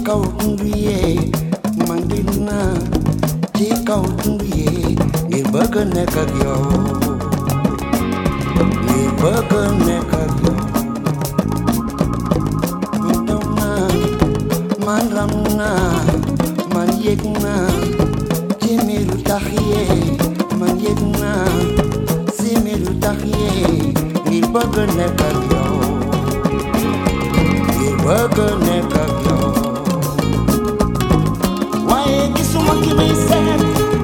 kaw tundu yee man dina ci kaw tundu yee ngir bëgg nekk ak yow ngir bëgg nekk ak yow man daw naa man ram naa man yëg naa ci miiru tax yee man yëg naa ci miiru tax yee ngir bëgg nekk ak yow ngir bëgg nekk ak yow waaye gisuma ki may seet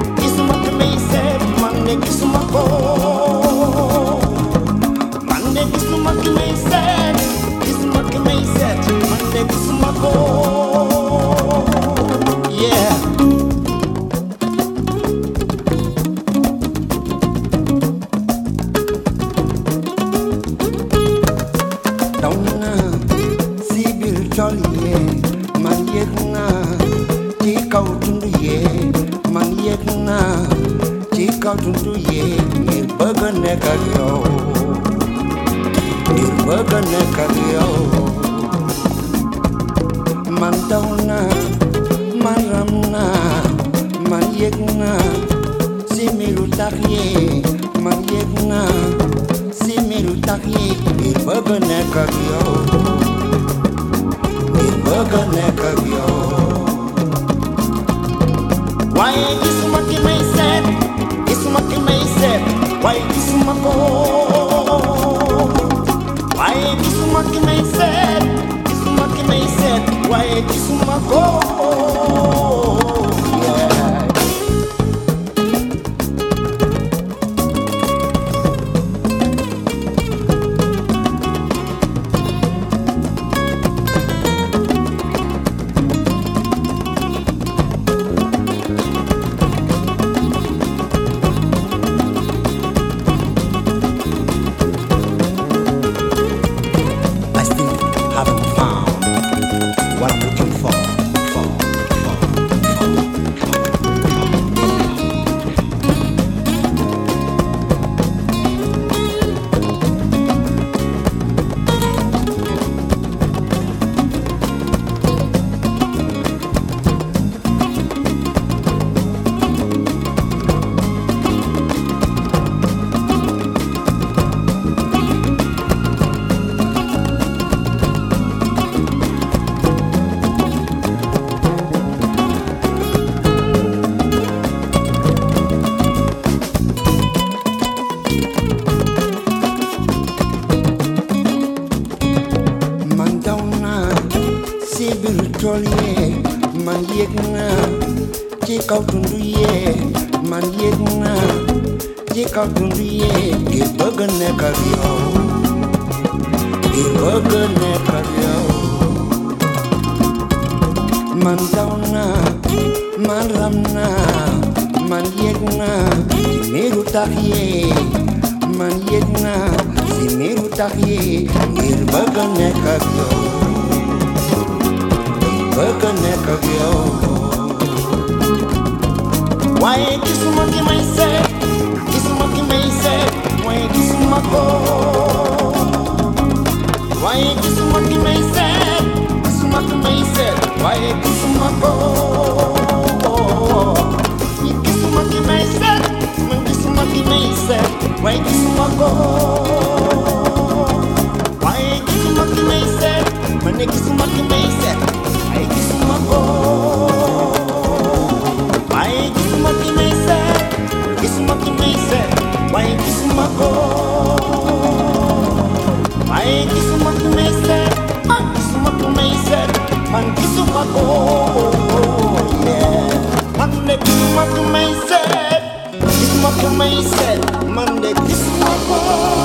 man de gisuma ko man de gisuma ki may seet man de gisuma ko yeah daw naa si biir tool yee man yëg naa ci kaw tundu yee man yëg naa ci kaw tundu yee ngir bëgg nekk ak yow ngir bëgg nekk ak yow man daw naa man ram naa man yëg naa si miiru tax yee man yëg naa si miiru tax yee ngir bëgg nekk ak yow ngir bëgg nekk ak yow waaye gisuma ki may seet waaye gisuma ko waaye gisuma ki may seet waaye gisuma ko tool yee man yëg naa ci kaw tundu yee man yëg naa ci kaw tundu yee ngir bëgg nekk ak yow ngir bëgg nekk ak yow man daw naa man ram naa man yëg naa ci miiru tax yee man yëg naa ci miiru tax yee ngir bëgg nekk ak yow bëgg nekk ak yow waaye gisuma ki may seet waaye gisuma ko waaye gisuma ki may seet waaye gisuma ko gisuma ki may seet man gisuma ki may seet waaye gisuma ko waaye gisuma ki may seet man ne gisuma ki may seet waaye gisuma ko waaye gisuma ki may seet waaye gisuma ko waaye gisuma ki may seet man gisuma ko yeah man de gisuma ki may seet man de gisuma ko